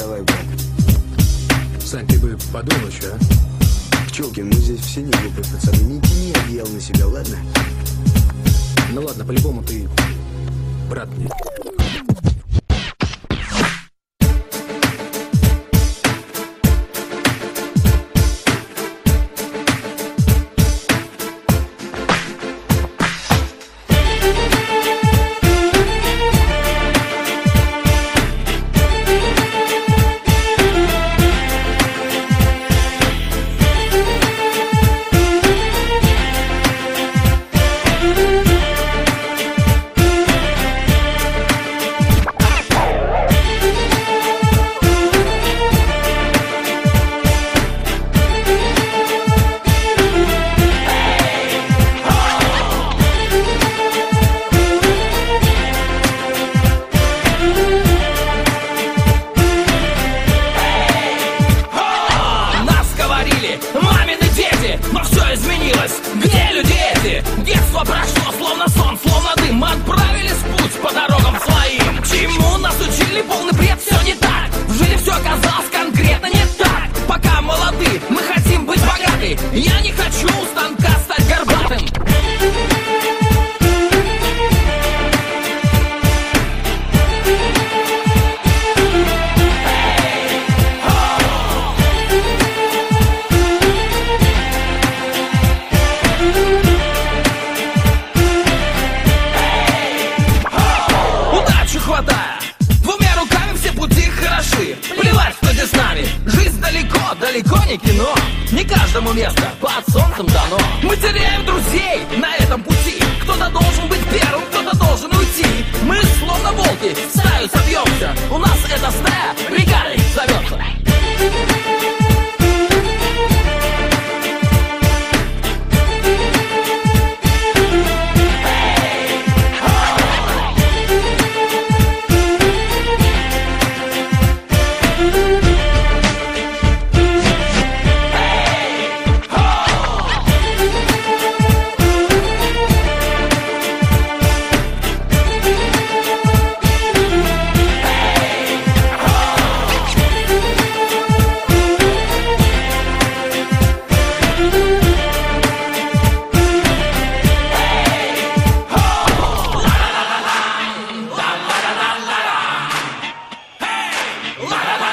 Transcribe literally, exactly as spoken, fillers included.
Давай, брат. Сань, ты бы подумал еще, а? Пчелкин, мы здесь все не глупые пацаны. Не тяни одеяло на себя, ладно? Ну ладно, по-любому ты брат мне. Мамины дети, но все изменилось. Где люди эти? Детство прошло, словно сон, словно дым. Мы отправились в путь по дорогам своим. Чему нас учили, полный бред, все не так. В жизни все оказалось конкретно не так. Пока молоды, мы хотим быть богаты. Я не хочу у станка стать горбатым. Хватая, двумя руками все пути хороши. Плевать, кто здесь с нами. Жизнь далеко, далеко не кино. Не каждому место под солнцем дано. Мы теряем друзей на этом пути. Кто-то должен быть первым, кто-то должен уйти. Мы словно волки, в стаю собьемся. У нас эта стая бригадой зовется. La